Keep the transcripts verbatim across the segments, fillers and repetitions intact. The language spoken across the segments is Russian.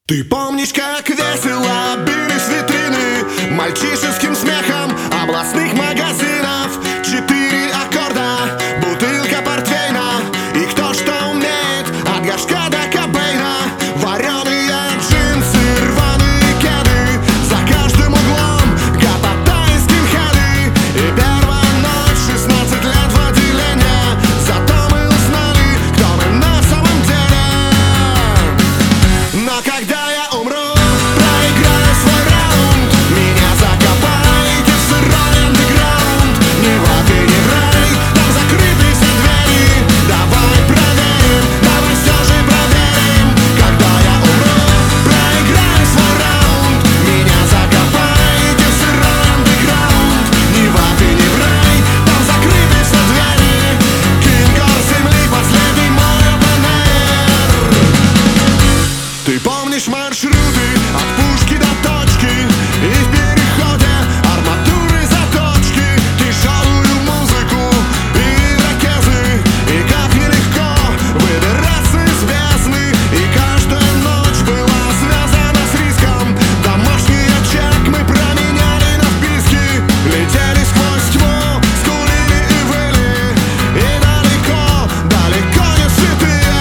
Ты помнишь, как весело бились витрины мальчишеским смехом областных магазинов? Четыре аккорда, бутылка портвейна, и кто что умеет, от горшка до Кобейна. Вареные джинсы, рваные кеды, за каждым углом гопота и скинхеды. И первая ночь, шестнадцать лет в отделение, зато мы узнали, кто мы на самом деле. Но когда я умру, проиграю свой раунд, меня закопайте в сырой андеграунд. Ни в ад и ни в рай, там закрыты все двери. Давай проверим, давай все же проверим. Когда я умру, проиграю свой раунд, меня закопайте в сырой андеграунд. Ни в ад и ни в рай, там закрыты все двери. Кингор земли, последний мой опенэйр. Ты помнишь маршруты от пушки до точки, и в переходе арматуры заточки, тяжелую музыку и ракеты, и как нелегко выбираться из бездны. И каждая ночь была связана с риском. Домашний очаг мы променяли на вписки, летели сквозь тьму, скулили и выли, и далеко, далеко не святые.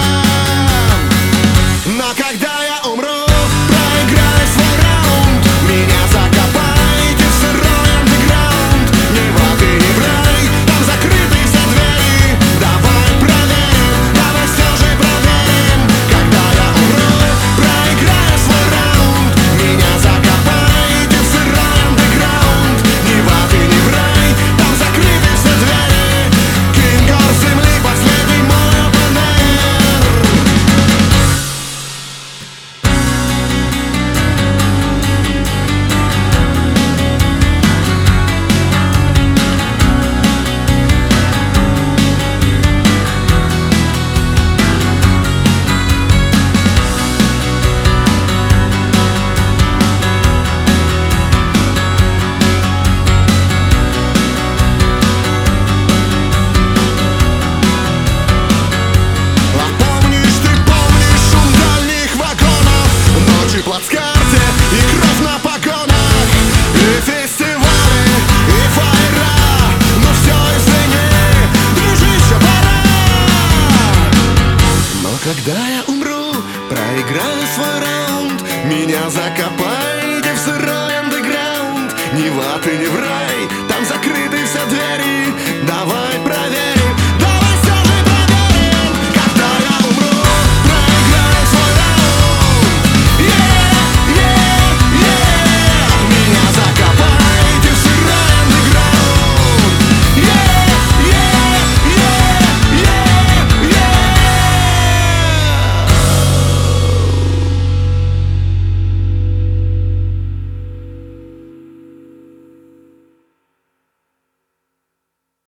Но когда я умру, проиграю свой раунд, меня закопайте в сырой андеграунд. Ни в ад и ни в рай, там закрыты все двери. Давай проверим, давай все же проверим. Когда я умру, проиграю свой раунд, меня закопайте в сырой андеграунд. Ни в ад и ни в рай, там закрыты все двери. Кингор земли, последний мой опенэйр. А помнишь, ты помнишь шум дальних вагонов, ночи в плацкарте и кровь на погонах, и фестивали, и фаера. Но все, извини, дружище, пора. Но когда я умру, проиграю свой раунд, меня закопайте в сырой андеграунд. Ни в ад и ни в рай, там закрыты все двери.